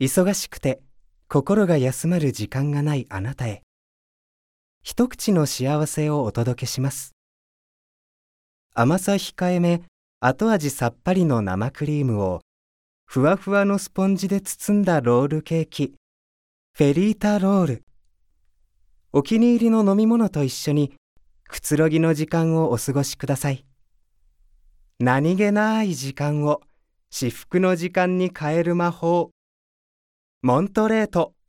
忙しくて心が休まる時間がないあなたへ、一口の幸せをお届けします。甘さ控えめ、後味さっぱりの生クリームをふわふわのスポンジで包んだロールケーキ、フェリータロール。お気に入りの飲み物と一緒にくつろぎの時間をお過ごしください。何気ない時間を至福の時間に変える魔法、モントレート。